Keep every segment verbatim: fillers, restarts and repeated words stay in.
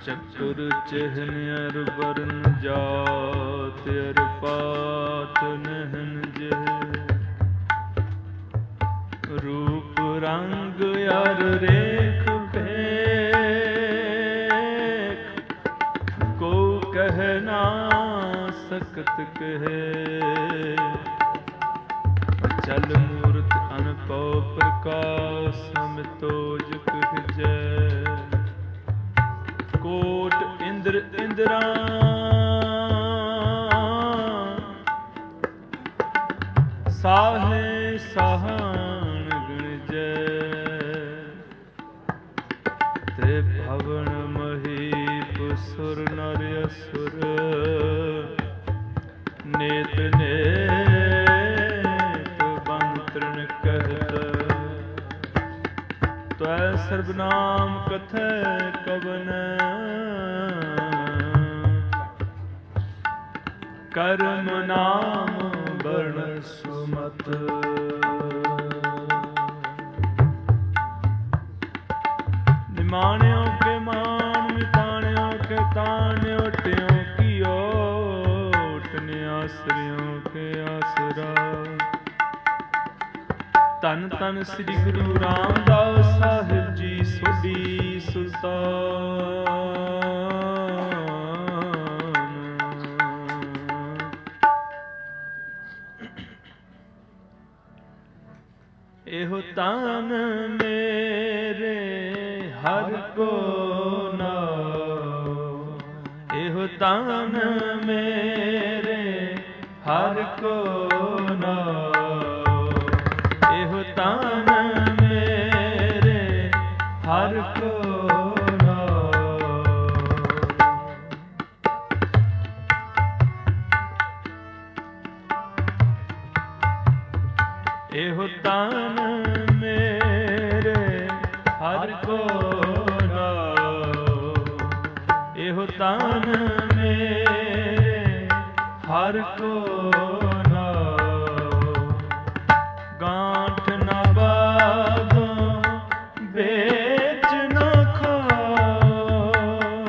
चक्र चिह्न अर बरन जात अर पात नहन जिह रूप रंग अर रेख भेख को कह ना सकत कहे चल मूर्त अनपौ प्रकाश अमितोजक जय कोट इंद्र इंद्रा साहे सहान गण जय ते भवन महीप सुर नर असुर नेत नेत बंतरण कहत त्वै सर्वनाम कथै कवन कर्म नाम वर्ण सुमत निमाण्यो के मान मिटाण्यो के तान ओट्यो की ओट आसरियों के आसरा धन धन श्री गुरु रामदास साहिब जी सोढी सुल्तान एहो तान मेरे हर को नाओ एहो तान मेरे हर को नाओ एहो तान मेरे हर को एहो तान मेरे हर को नाओ एहो तान मेरे हर को नाओ गांठ न बांधो बेच न खाओ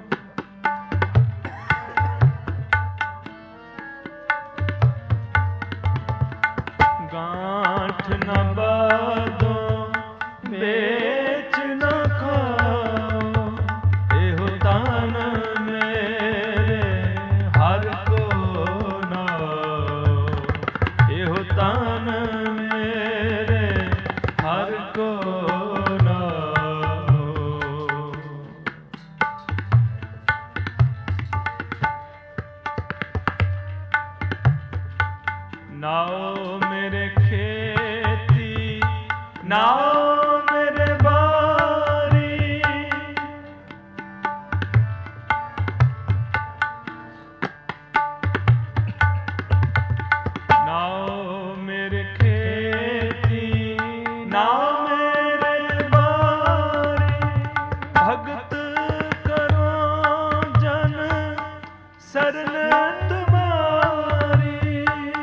गांठ न बांधो बेच न खाओ एहो तान मेरे हर को नाओ एहो तान मेरे हर को नाओ नाओ मेरे खेती नाओ मेरे बारी नाओ मेरे खेती नाओ मेरे बारी भगत करो जन सरन तुम्हारी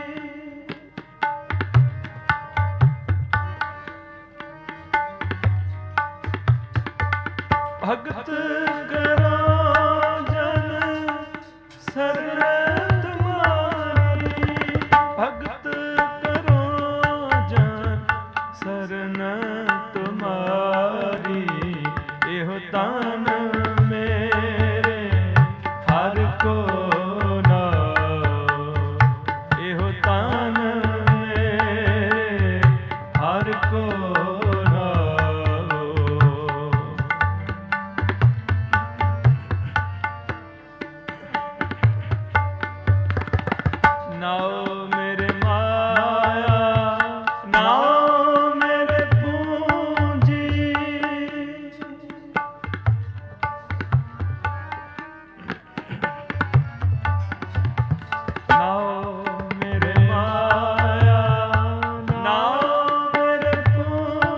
भगत करो जन शरण तुम्हारी भगत करो जन शरण तुम्हारी एहो तान मेरे हर को नाओ एहो तान मेरे हर को नाओ मेरे माया नाओ मेरे पूंजी नाओ मेरे माया नाओ मेरे पूंजी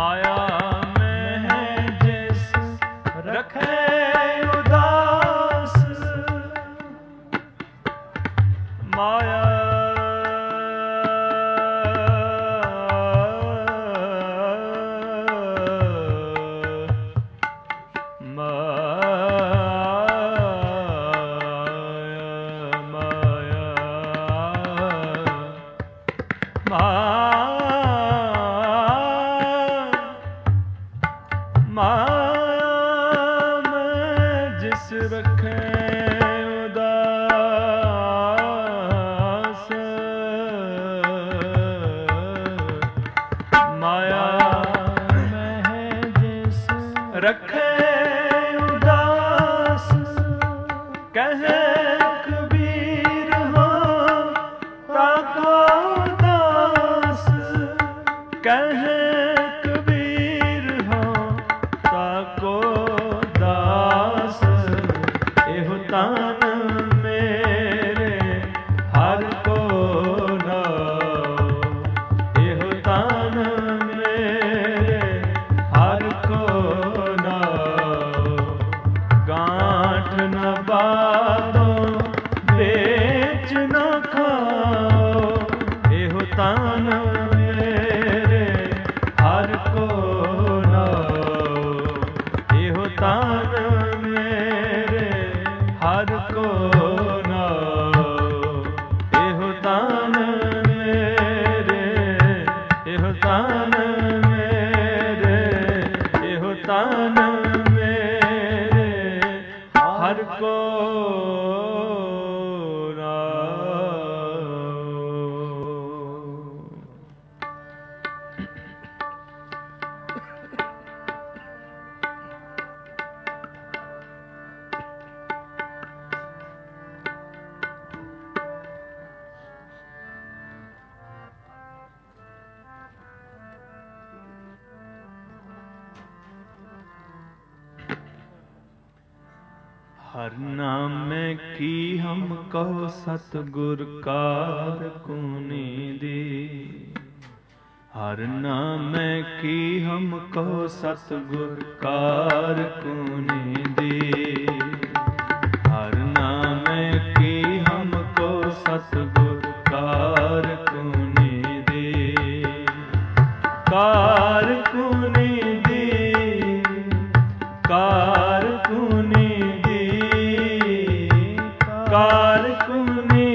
ਮਾਇਆ ਮੈਂ ਜਿਸ ਰਖੇ ਉਦਾਸ ਮਾਇਆ रखे उदास कहे कबीर हो ताको दास कहे कबीर हो ताको दास एहो तान मेरे हर को नाओ एहो तान मेरे हर को गांठ न बादो बेच न खाओ एहो तान मेरे हर को नाओ एहो तान मेरे हर को नाओ एहो तान मेरे एहो तान मेरे एहो तान हर को हर नाम की हम कहो सतगुर कार कुनी दी हर नाम की हम कहो सतगुर कार कुनी दी हर नाम की हम कहो सतगुर कार कुनी दी कार कुनी दी कार कुनी कार कुनी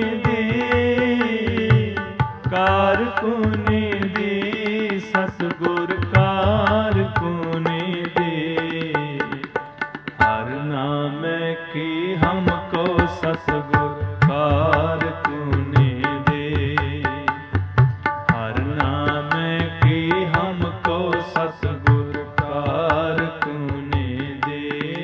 दी कार कुनी दी सतगुर कार कुनी दी हर नाम की हमको सतगुर कार कुनी दी हर नाम की हमको सतगुर कार कुनी दी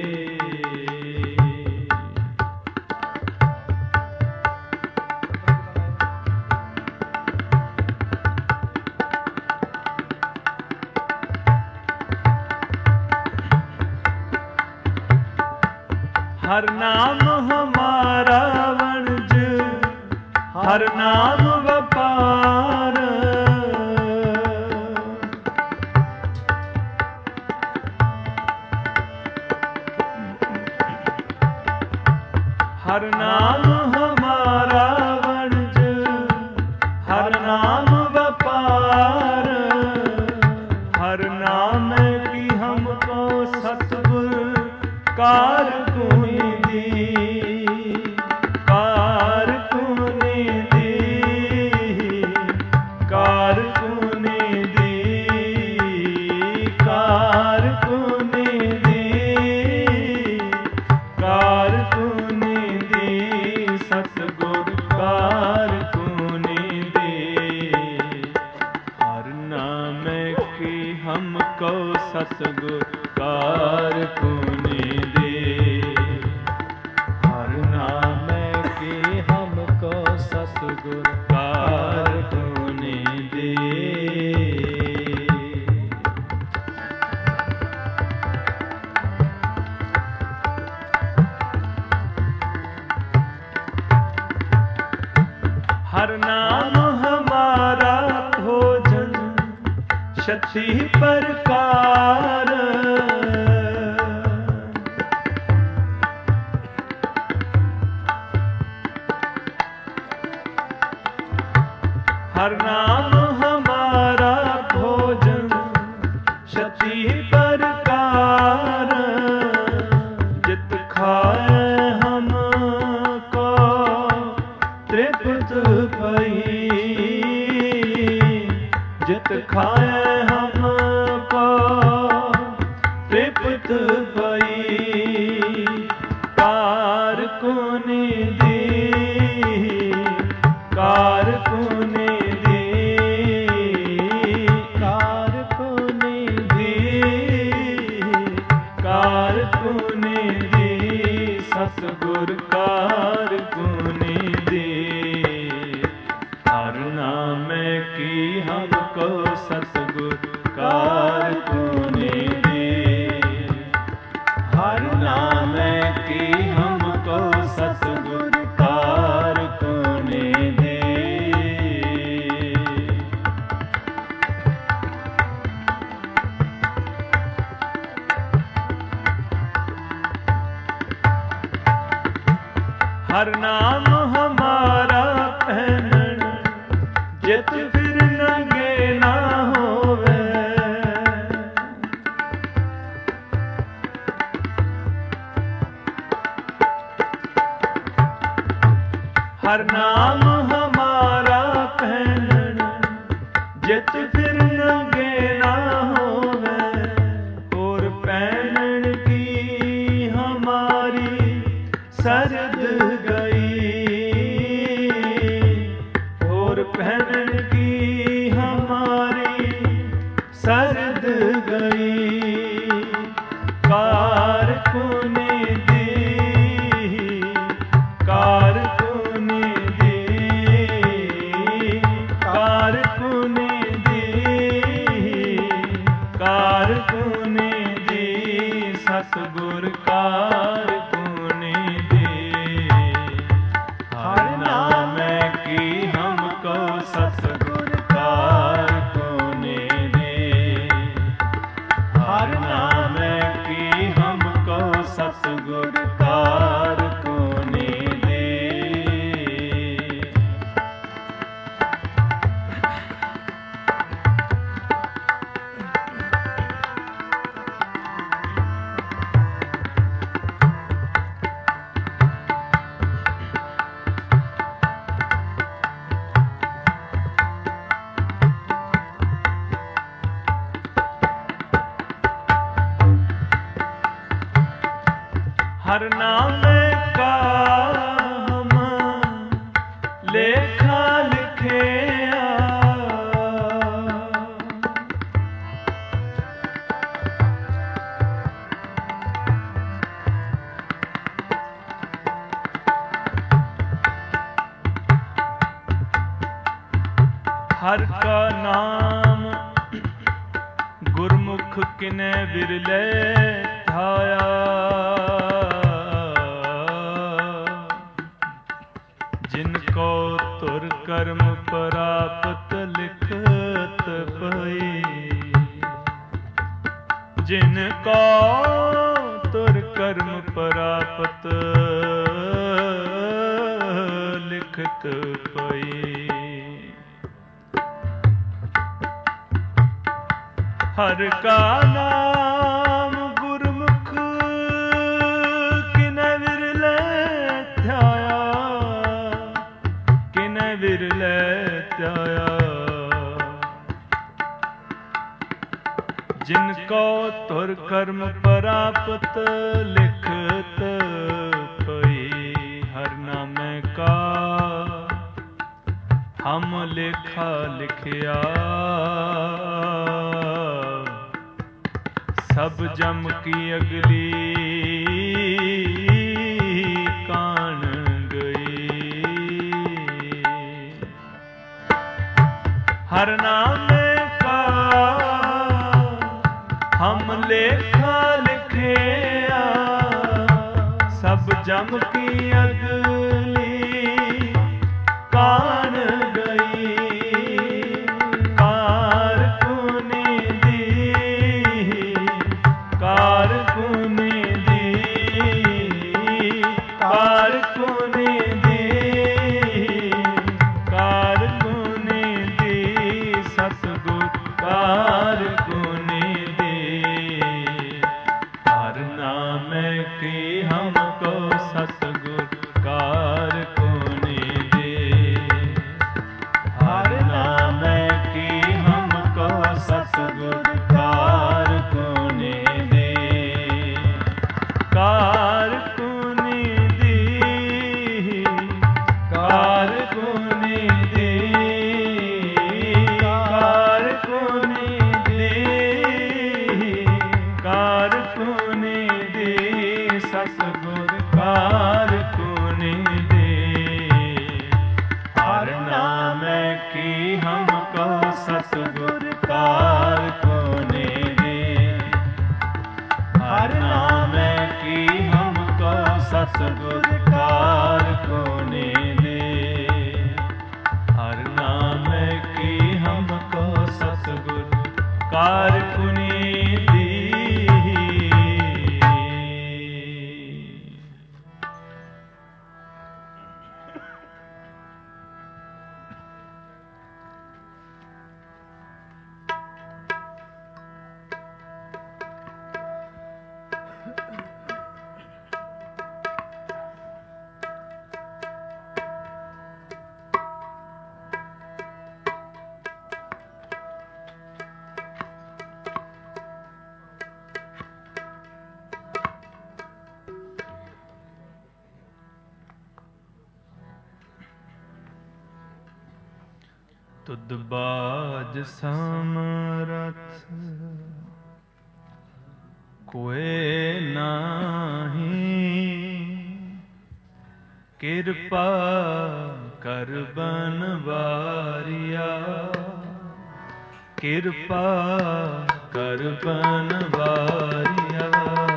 हर नाम हमारा वणज हर नाम व्यापार हर नाम हमारा वणज हर नाम व्यापार हर नाम की हमको सतगुर कार कुनी दी कार कुनी दी कार कुनी दी कार कुनी दी कार कुनी दी सतगुर कार कुनी दी हर नाम की हमको सतगुर कार कुनी सतगुर कार कुनी दी हर नाम हमारा भोजन शक्ति प्रकार हर नाम हमारा भोजन शक्ति प्रकार जित खाए हमको तृप्त भई जित खाए हमको तृप्त भई कार कुनि दी कार कुनि सतगुर कार कुनि दे हर नाम की हमको सतगुर कार कुनि दे हर नाम की हमको सतगुर कार कुनि दे हर नाम हमारा पहनन जित फिर नंगे ना होवे हर नाम हमारा पहनन जित फिर नंगे ना होवे और पहनन की हमारी सरद पहनन की हमारी सरद गई कार कुनि दी कार कुनि दी कार कुनि दी कार कुनि दी सतगुर कार कुनि दी हर नाम की हमको सतगुर कार कुनि दे हर नाम की हमको सतगुर कार कुनि दे हर नाम का हम लेखा लिखे हर का नाम गुरमुख किने विरले ठाया जिनको तुर कर्म प्राप्त लिखत पई जिनको तुर कर्म प्राप्त लिखत पई हर का नाम गुरमुख किने विरले ध्याया किने विरले ध्याया जिनको तुर कर्म प्राप्त लिखत पई हर नाम का हम लेखा लिखिया सब जम की अगली कान गई हर नाम का हम लेखा लिखे सब जम की अगली कान गई कार कुनि सतगुर कार कोने दे। हर नाम की हमको सतगुर कार कुनी दी। तुद बाज समरथ कोए नाही। कृपा कर बनवारिया, कृपा कर बनवारिया।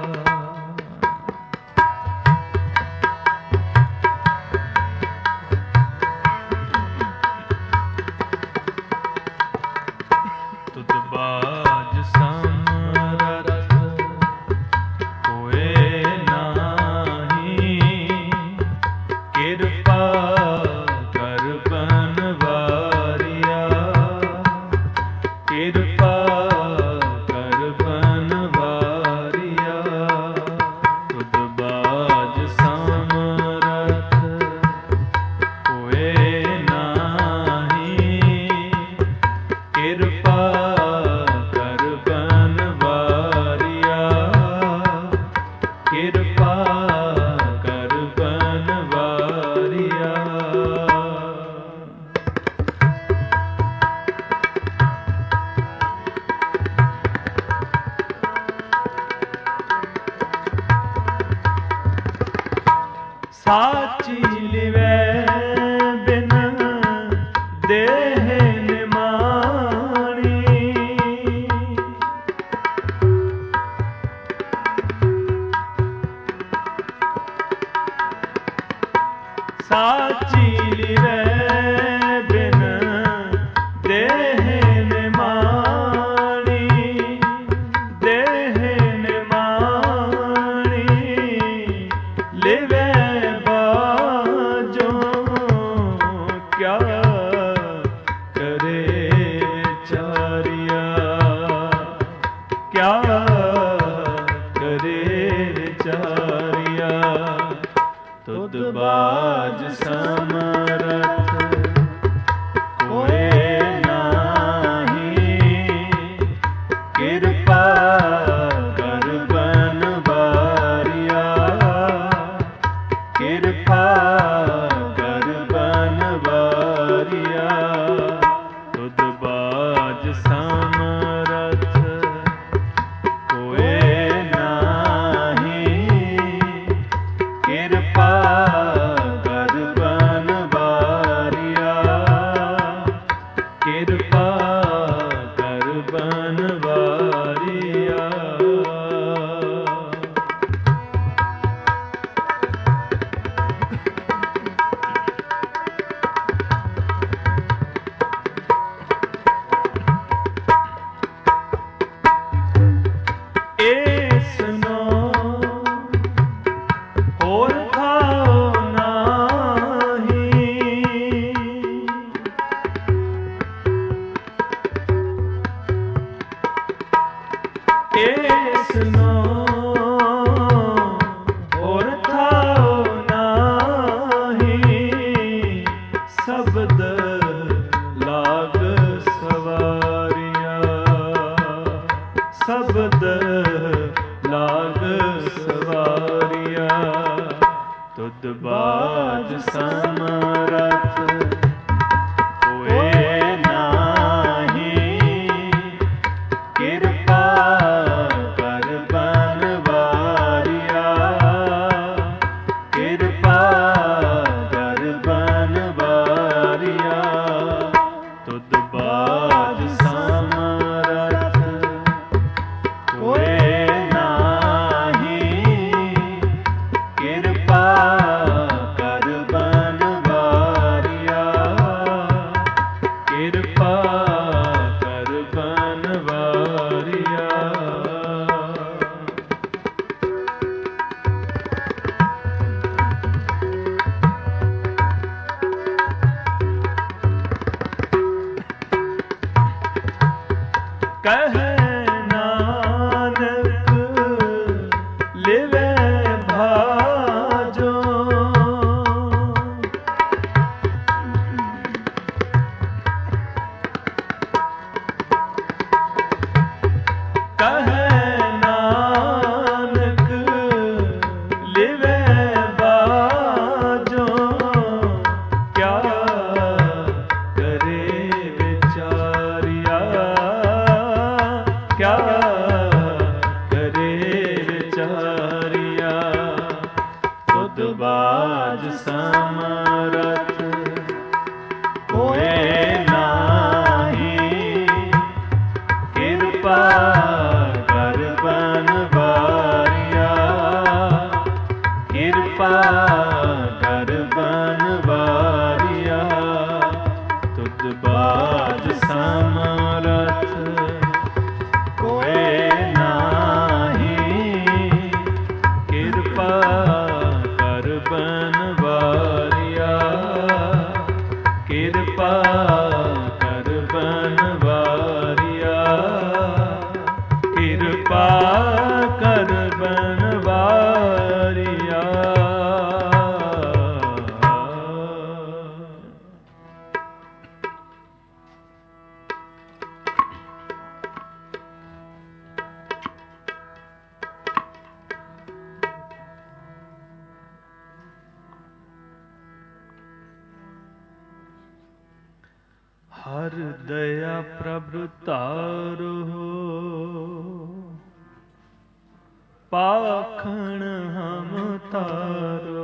साची लिवै बिन देह निमाणी। साची लिवै बिन देह निमाणी। देह निमाणी लिवै बाज समरथ कोए नाही। कृपा कर बनवारिया, कृपा कर बनवारिया। तुद बाज समरथ कोए नाही। कृपा शब्द लाग सवारिया। तुद बाज समरथ कोए नाही। कृपा कर बनवारिया, कृपा कर बनवारिया। तुद बाज समरथ कोए नाही। कृपा क्या करे विचारिया। तुध बाज समरथ कोए नाही, कृपा कर बनवारिया। कृपा कर बनवारिया। तुध बाज समरथ कोए नाही, कृपा कर बनवारिया। कृपा कर बनवारिया। कृपा कर बनवारिया। हर दया प्रभु तारो, पाखण हम तारो।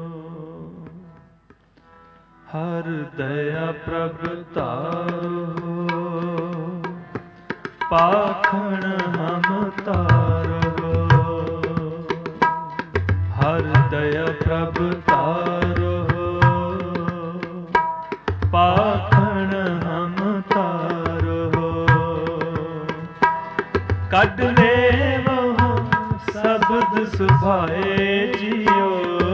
हर दया प्रभु तारो, पाखण हम तारो। हर दया प्रभु तारो, पाखण हम तारो। कढ ले वो शब्द सुभाए जियो।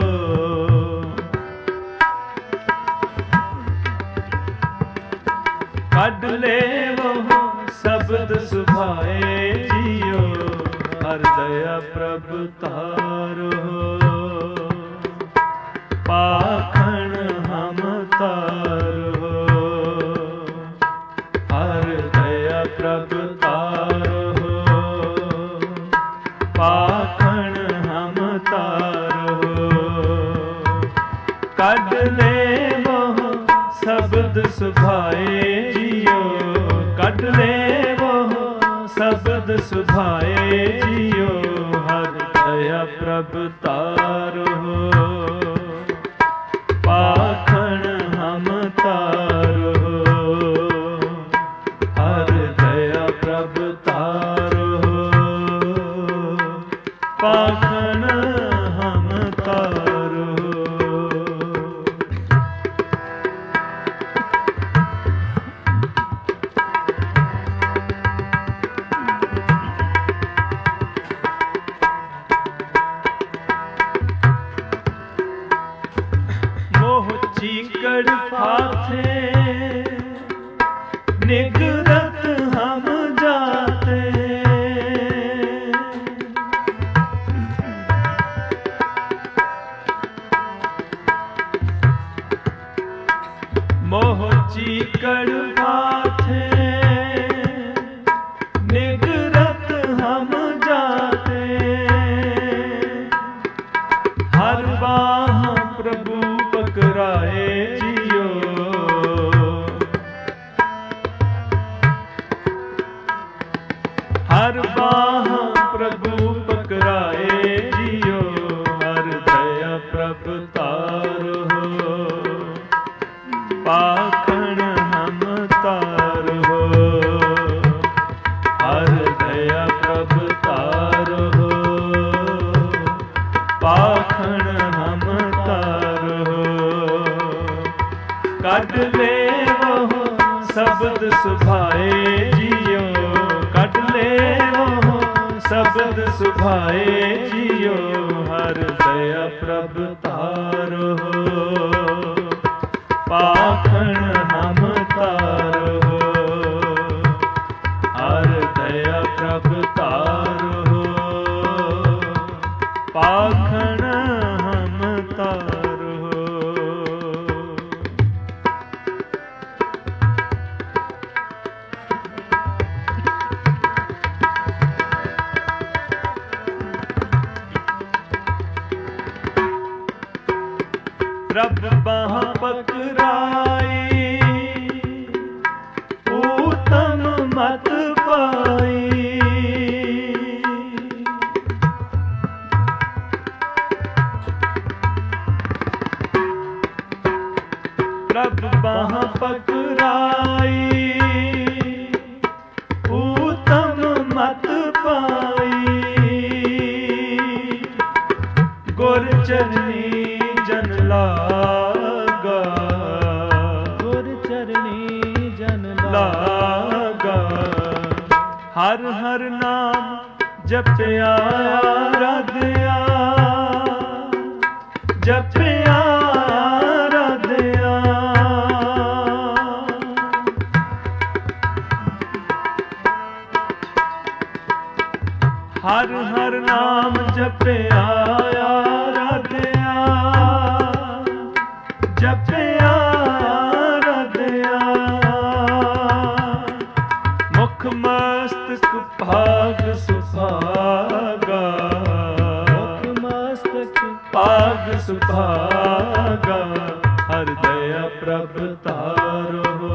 कढ ले वो शब्द सुभाए जियो। हर दया प्रभु तारो, पाखण हम तारो। हर दया प्रभु तारो, पाखण हम तारो। कढ ले वो शब्द सुभाए जियो। कढ ले वो शब्द सुभाए जियो। हर दया प्रभु तारो, पाखण हम तारो। हर दया प्रभु तारो, पाखण हम तारो। चीकड़ फाथे निगरत हम जाते। मोह चीकड़ फाथे निगरत हम जाते। हर बाह प्रभु पकड़ाए जियो। हर बाह प्रभु पकड़ाए जियो। हर दया प्रभु तारो, पाखण हम तारो। हर दया प्रभु तारो, पाखण हम तारो। कढ ले वो शब्द सुभाए जियो। कढ ले वो शब्द सुभाए जियो। हर दया प्रभु तारो, पाखण हम तारो। हर दया प्रभु तारो, पाखण हम तारो। रब बाह पकड़ाई, उत्तम मत पाई। ਹਰ ਨਾਮ ਜਪਿਆ ਰਾਧਿਆ, ਜਪਿਆ ਰਾਧਿਆ। ਹਰ ਹਰ ਨਾਮ ਜਪਿਆ ਰਾਧਿਆ, ਜਪਿਆ ਰਾਧਿਆ। ਮੁਖ ਮਸਤਕ ਭਾਗ ਸੁਭਾਗਾ, ਮੁਖ ਮਸਤਕ ਭਾਗ ਸੁਭਾਗਾ। ਹਰ ਦਇਆ ਪ੍ਰਭ ਤਾਰੋ,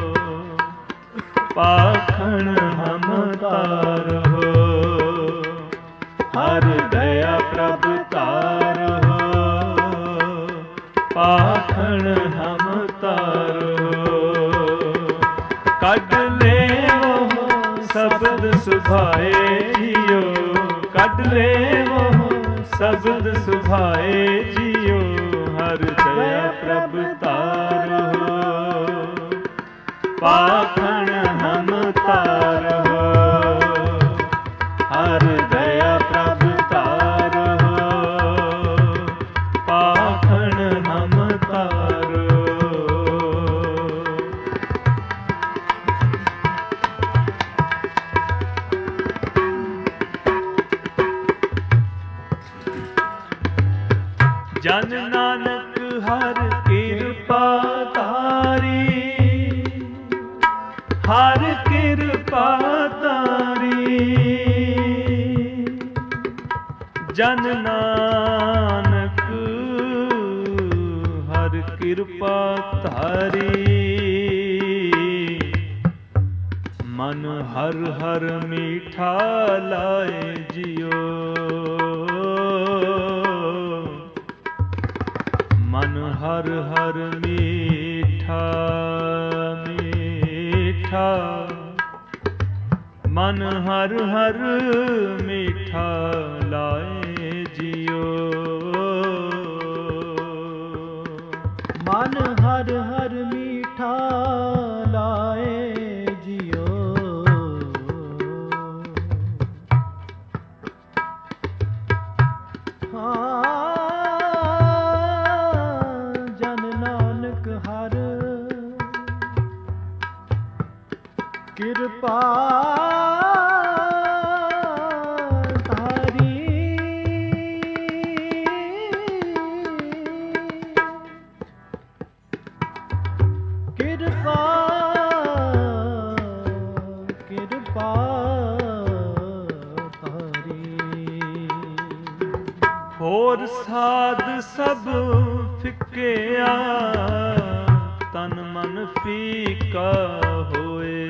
ਪਾਖਣ ਹਮ ਤਾਰੋ। ਹਰ ਦਇਆ ਪ੍ਰਭ ਤਾਰੋ, ਪਾਖਣ ਹਮ ਤਾਰੋ। ਕੱਢ ਲੇਵੋ ਸ਼ਬਦ ਸੁਭਾਏ ਜੀਓ, ਕੱਢ ਲੇਵੋ ਸ਼ਬਦ ਸੁਭਾਏ ਜੀਓ। ਹਰ ਦਇਆ ਪ੍ਰਭ ਤਾਰੋ, ਪਾਖਣ ਹਮ ਤਾਰੋ। ਹਰ ਦਇਆ ਪ੍ਰਭ ਤਾਰੋ, ਪਾਖਣ ਹਮ ਤਾਰੋ। ਜਨ ਨਾਨਕ ਹਰ ਕਿਰਪਾ ਧਾਰੀ, ਹਰ ਕਿਰਪਾ ਧਾਰੀ। ਜਨ ਨਾਨਕ ਹਰ ਕਿਰਪਾ ਧਾਰੀ। ਮਨ ਹਰ ਹਰ ਮੀਠਾ ਲਾਏ ਜਿਉ, ਮਨ ਹਰ ਹਰ ਮੀਠਾ ਮੀਠਾ। ਮਨ ਹਰ ਹਰ ਮੀਠਾ ਲਾਏ ਜਿਉ, ਮਨ ਹਰ ਹਰ ਮੀਠਾ ਲਾਏ ਜਿਉ। ਹਾਂ ਜਨ ਨਾਨਕ ਹਰ ਕਿਰਪਾ ਧਾਰੀ। ਕਿਰਪਾ ਕਿਰਪਾ ਧਾਰੀ। ਹੋਰ ਸਾਧ ਸਭ ਫਿੱਕਿਆ, ਤਨ ਮਨ ਫੀਕਾ ਹੋਏ।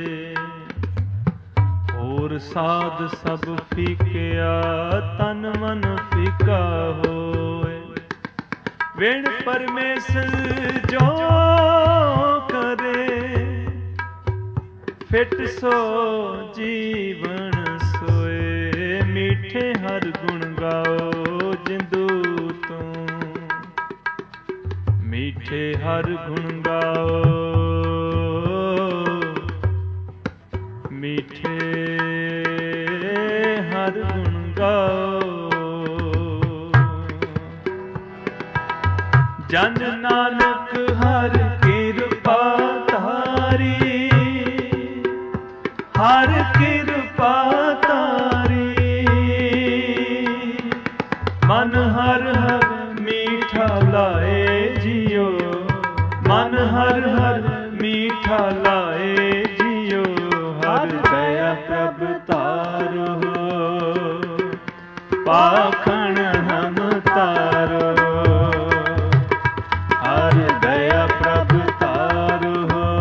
ਹੋਰ ਸਾਧ ਸਭ ਫੀਕਿਆ, ਤਨ ਮਨ ਫੀਕਾ ਹੋਏ। ਵਿਣ ਪਰਮੇਸ਼ਰ ਜੋ ਕਰੇ, ਫਿਟ ਸੋ ਜੀਵਨ ਸੋਏ। ਮੀਠੇ ਹਰ ਗੁਣ ਗਾਓ ਜਿੰਦੂ ਤੂੰ, ਮੀਠੇ ਹਰ ਗੁਣ ਗਾਓ, ਮੀਠੇ ਹਰ ਗੁਣ ਗਾਓ। ਜਨ ਨਾਨਕ ਹਰ ਕਿਰਪਾ ਧਾਰੀ, ਹਰ ਕਿਰਪਾ ਧਾਰੀ। ਮਨ ਹਰ ਹਰ ਮੀਠਾ ਲਾਏ ਜਿਉ, ਮਨ ਹਰ ਹਰ ਮੀਠਾ ਲਾਏ ਜਿਉ। ਹਰ ਦਇਆ ਪ੍ਰਭ ਤਾਰੋ, ਪਾਖਣ ਹਮ ਤਾਰੋ। ਹਰ ਦਇਆ ਪ੍ਰਭ ਤਾਰੋ,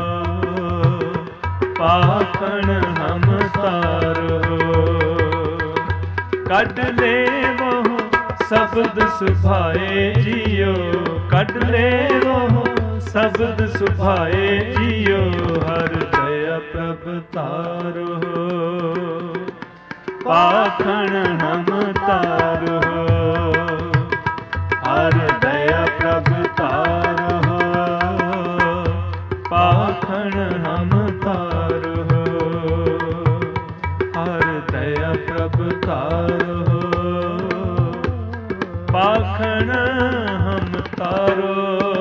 ਪਾਖਣ ਹਮ ਤਾਰੋ। ਕੱਢ ਲੇਵੋ ਸ਼ਬਦ ਸੁਭਾਏ ਜਿਉ, ਕੱਢ ਲੇਵੋ ਸ਼ਬਦ ਸੁਭਾਏ ਜਿਉ। ਹਰ ਦਇਆ ਪ੍ਰਭ ਤਾਰੋ, ਪਾਖਣ ਹਮ ਤਾਰੋ। ਹਰ ਦਇਆ ਪ੍ਰਭ ਤਾਰੋ, ਪਾਖਣ ਹਮ ਤਾਰੋ। ਹਰ ਦਇਆ ਪ੍ਰਭ ਤਾਰੋ, ਪਾਖਣ ਹਮ ਤਾਰੋ।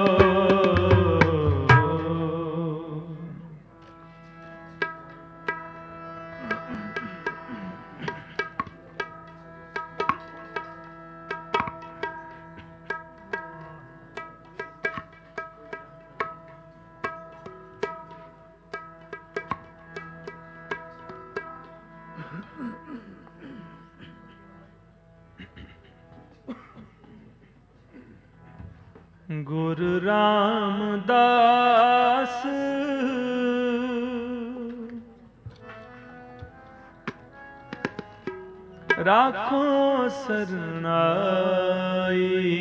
ਗੁਰੂ ਰਾਮਦਾਸ ਰਾਖੋ ਸਰਨਾਈ,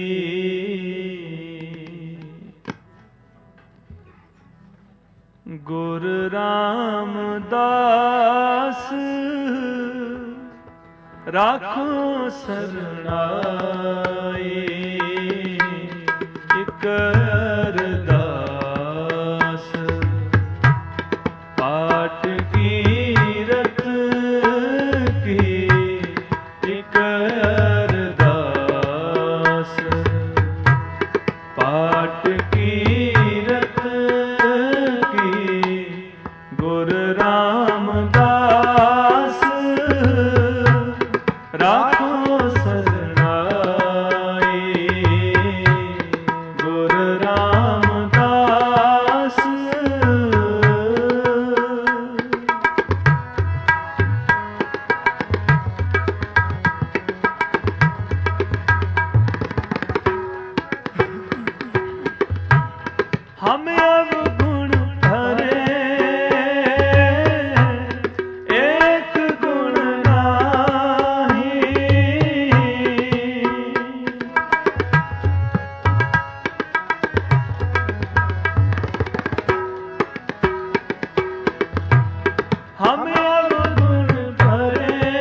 ਗੁਰੂ ਰਾਮਦਾਸ ਰਾਖੋ ਸਰਨਾਈ। ਇਕ ਅਰਦਾਸ ਪਾਠ ਕੀਰਤ ਕੀ, ਇਕ ਅਰਦਾਸ ਪਾਠ ਕੀਰਤ ਕੀ। ਗੁਰੂ ਰਾਮਦਾਸ ਰਾਖੋ ਸਰਨਾਈ, ਗੁਰੂ ਰਾਮਦਾਸ ਹਮ ਅਵਗੁਣ ਹਰੇ, ਏਕ ਗੁਣ ਨਾਹੀ। ਹਮ ਅਵਗੁਣ ਹਰੇ,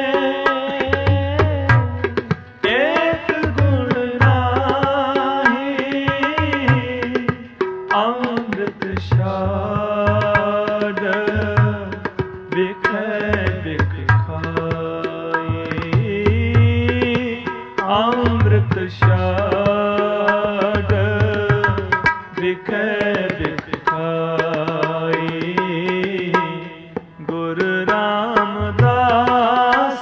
ਏਕ ਗੁਣ ਨਾਹੀ। ਅੰਮ੍ਰਿਤ ਛਾੜ ਵਿਖੇ ਵਿਖ ਖਾਈ, ਅੰਮ੍ਰਿਤ ਛਾੜ ਵਿਖੇ ਵਿਖ ਖਾਈ। ਗੁਰੂ ਰਾਮਦਾਸ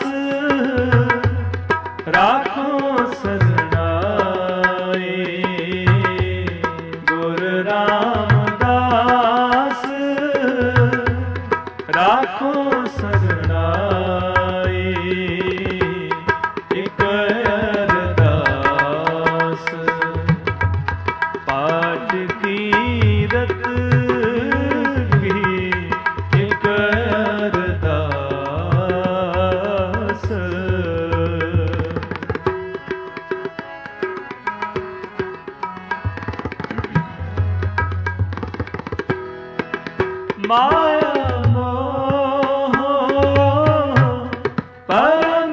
ਰਾਖੋ ਸਰਨਾਈ, ਗੁਰੂ ਰਾਮਦਾਸ ਰਾਖੋ ਸਰਨਾਈ। ਇਕ ਅਰਦਾਸ ਪਾਠ ਕੀਰਤ ਕੀ, ਇਕ ਅਰਦਾਸ ਮਾਇਆ ਮੋਹ ਪਰਮ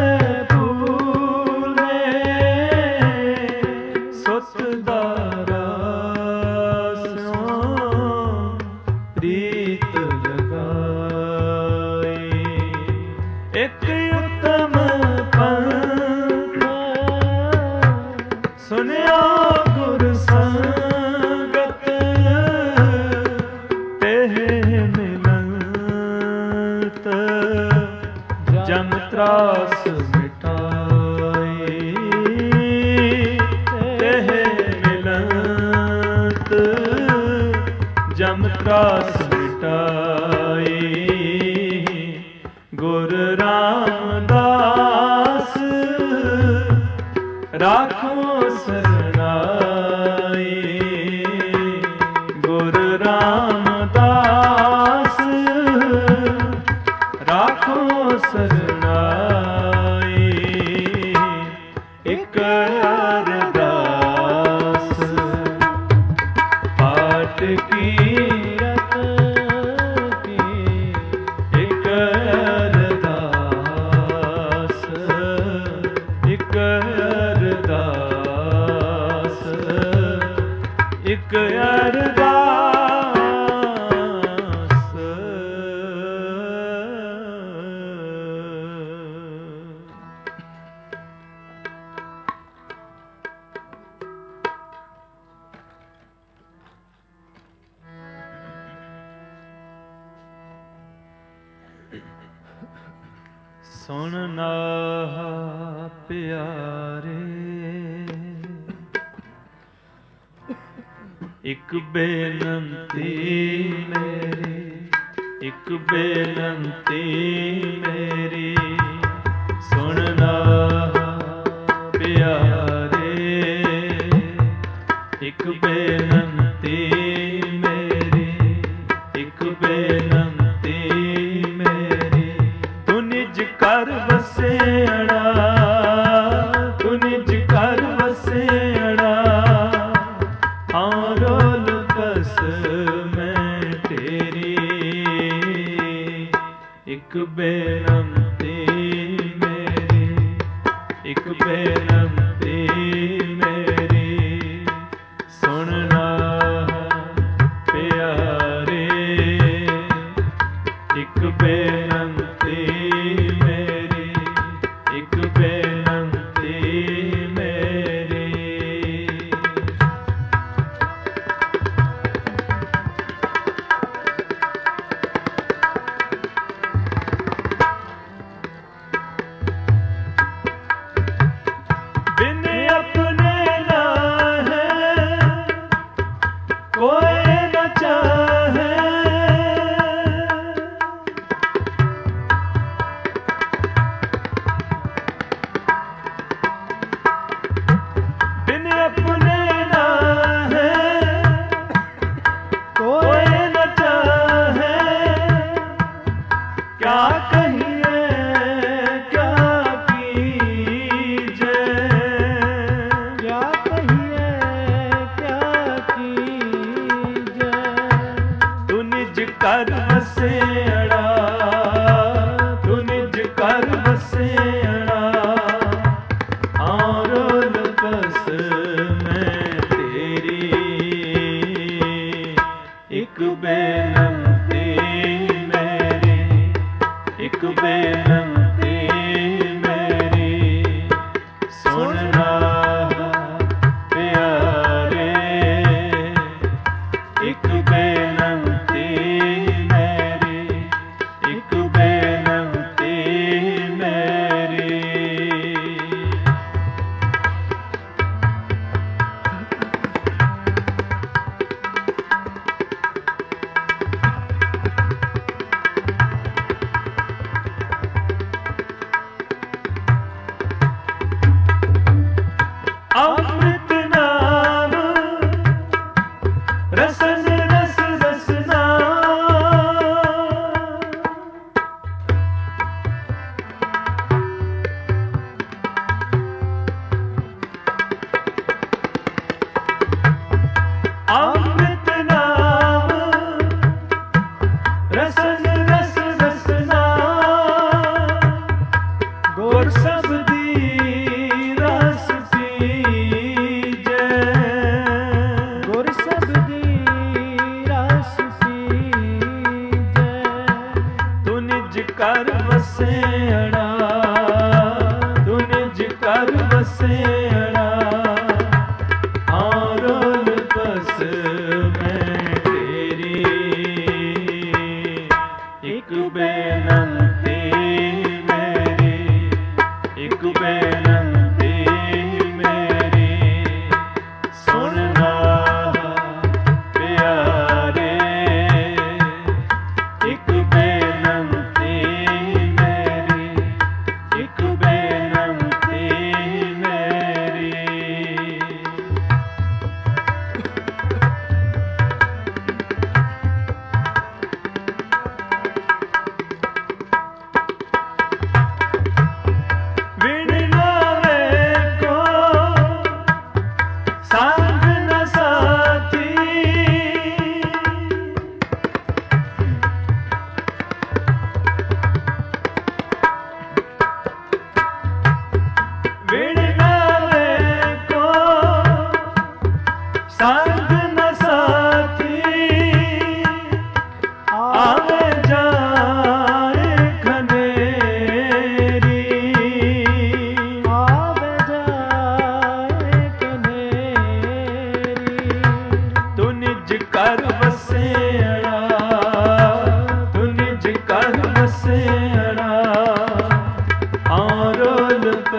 ਬੈਭੂਲੇ, ਸੁਤ ਦਾ ਰਸਿਓ ਪ੍ਰੀਤ ਲਗਾਈ। ਇਕ ਉਤਮ ਪੰਥ ਸੁਨਿਆ ਗੁਰ ਸੰਗਤ, ਤੇਹ ਮਿਲੰਤ ਜਮ ਤਰਾਸ ਮਿਟਾਈ। ਤੇਹ ਮਿਲੰਤ ਜਮ ਤਰਾਸ ਮਿਟਾਈ। ਗੁਰੂ ਰਾਮਦਾਸ ਰਾਖੋ ਸਰਨਾਈ, ਗੁਰੂ ਰਾਮਦਾਸ ਰਾਖੋ ਸਰਨਾਈ। ਇਕ ਅਰਦਾਸ ਪਾਠ ਕੀਰਤ ਕੀ, ਇਕ ਅਰਦਾਸ, ਇਕ ਅਰਦਾਸ, ਇਕ ਅਰਦਾਸ। ਸੁਣ ਨਾਹ ਪਿਆਰੇ, ਇੱਕ ਬੇਨੰਤੀ ਮੇਰੀ, ਇੱਕ ਬੇਨੰਤੀ ਮੇਰੀ, ਸੁਣ ਨਾਹ ਪਿਆਰੇ, ਇੱਕ ਬੇਨੰਤੀ ਮੇਰੀ, ਇੱਕ ਬੇਨੰਤੀ ਮੇਰੀ, ਤੂੰ ਨਿਜ ਘਰ ਵਸੇੜਾ, ਤੂੰ ਨਿਜ ਘਰ ਵਸੇੜਾ, ਆਰੋਲ ਬਸ ਮੈਂ ਤੇਰੀ, ਇੱਕ ਬੇਨੰਤੀ ਮੇਰੀ, ਇੱਕ ਬੇਨੰਤੀ ਮੇਰੀ, ਸੁਣ ਨਾਹ ਪਿਆਰੇ, ਇੱਕ ਬੇਨੰਤੀ ਮੇਰੀ, ਇੱਕ ਬੇਨੰਤੀ ਮੇਰੀ। बिन अपने ना है कोई न चाहे, बिन अपने ना है कोई न चाहे, क्या कहिए क्या कीजे, क्या कहिए क्या कीजे, तू निज कर वसेड़ा, तू निज कर वसेड़ा, आरोल बस मैं तेरी, एक बेनंती मेरी, एक बेनंती मेरी, सुन नाह प्यारे, एक बेनंती मेरी, एक बेनंती मेरी। अमृत नाम रसन रस रसना, अमृत नाम रसन रस रसना, गुर सबदी रस पीजे, गुर सबदी रस पीजे, तू निज कर वसेड़ा, तू निज कर वसेड़ा, आरोल बस मैं तेरी, एक बेनंती मेरी,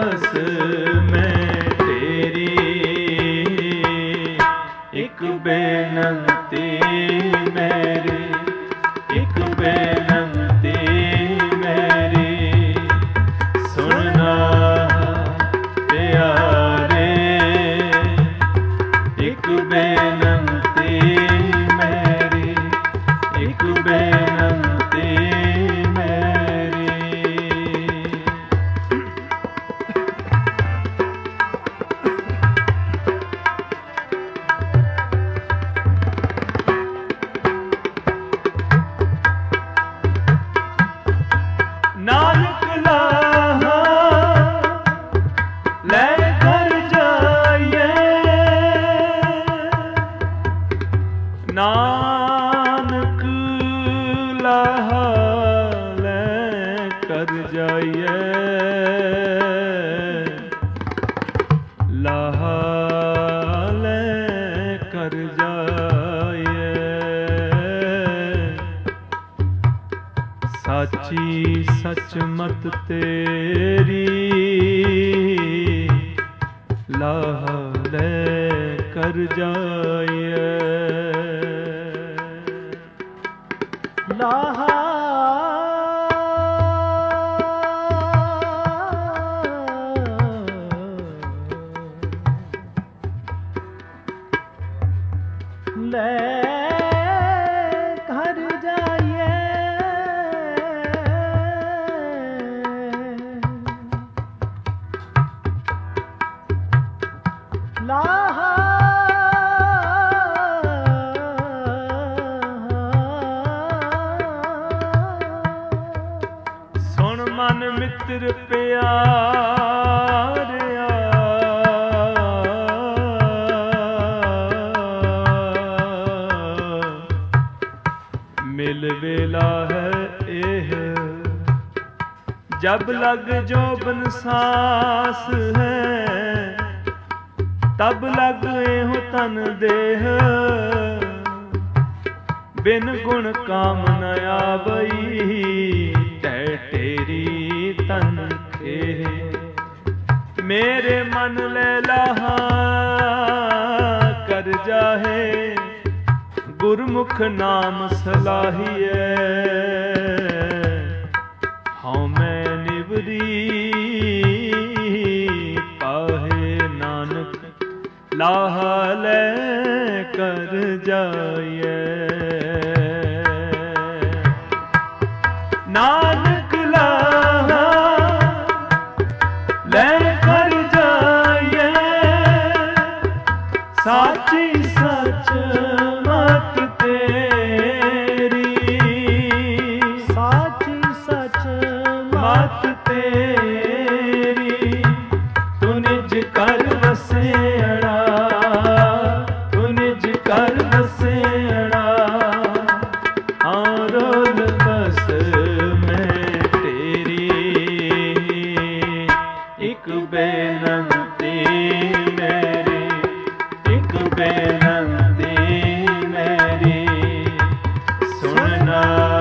बस मैं तेरी, एक बेनंती मेरी, एक बेनंती मेरी, सुनना प्यारे, एक बेनंती मेरी, एक बेनंती मेरी। नानक लाहा ले कर जाइए, नानक लाहा ले कर जाइए, लाहा ले कर जाइए। साची सच मत तेरी, लाहा ले कर जाइए, लाहा ले घर जाइए, लाहा सुन मन मित्र प्यारिया, मिल वेला है एह, जब लग जोबन सांस है, तब लग एहो तन देह, बिन गुण काम न आवई, तै तेरी तन खेह। मेरे मन ले लाहा कर जाहे, गुरमुख नाम सलाहिए, हाँ मैं निवरी पाहे नानक, लाहा ले कर जाइए। नानक लाहा ले कर जाइए, साची सच मत तेरी, साची सच मत तेरी, तू निज कर वसेड़ा, तू निज कर वसेड़ा, हाँ रोल बस मैं तेरी, एक बेनंती मेरी, एक बेनंती मेरी, सुनना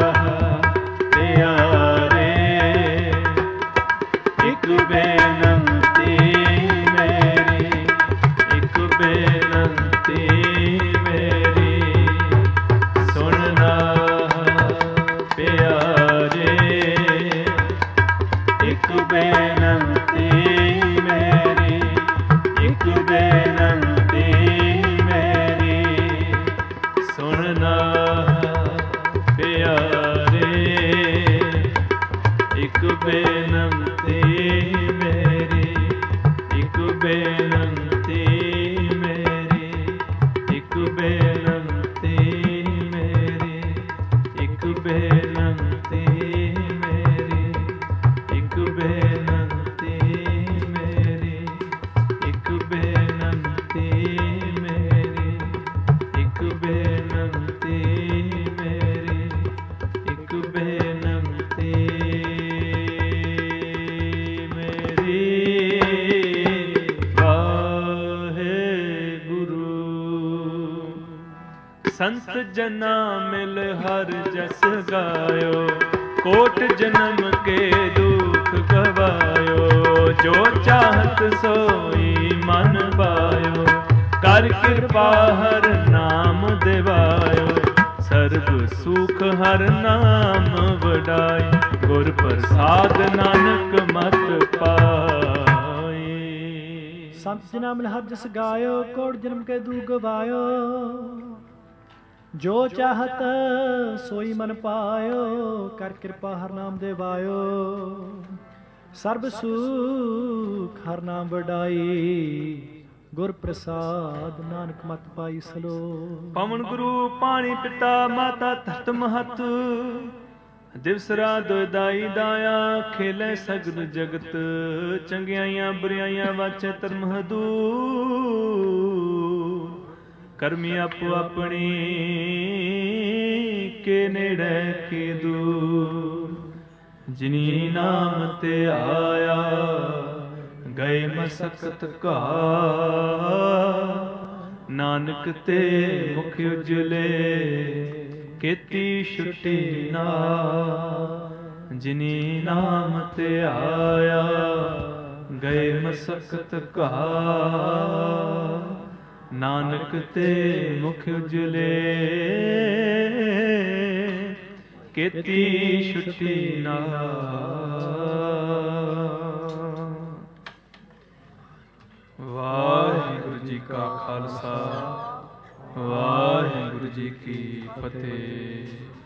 प्यारे, एक बेनंती मेरी, एक बेनंती मेरी, सुनना प्यारे, एक बेनंती मेरी, एक बेनंती मेरी, सुनना प्यारे, एक बेनंती मेरी, एक बेनंती मेरी, एक बेनंती मेरी, एक बेनंती मेरी, एक बेनंती मेरी, एक बेनंती मेरी, एक बेनंती मेरी, एक बेनंती मेरी। वाहेगुरु। संत जना मिल हर जस गायो, कोट जन्म के दुख गवायो, जो चा सोई मन पायो, कर कृपा हर नाम दिवायो, सर्ब सुख हर नाम वडाई, गुर प्रसाद नानक मत पाए। संत जना मिल हर जस गायो, कोट जन्म के दू गवायो, जो चाहत सोई मन पायो, कर कृपा हर नाम देवायो, सर्ब सुख हर नाम वडाई, गुर प्रसाद नानक मत पाई सलो। पवन गुरु पानी पिता माता धरत महत, दिवस रात दोदाई दाया, खेले सगल जगत, चंगियाइयां बुराइयां वाचे धर्म दूर, करमी आपो अपनी के नेड़े के दूर, जिनी नाम ते आया गए मसकत का, नानक ते मुख उजले केती छुटी ना, जिनी नाम ते आया गए मसकत का, नानक ते मुख उजले केती छुटी ना। वाहिगुरु जी का खालसा, वाहिगुरु जी की फतेह।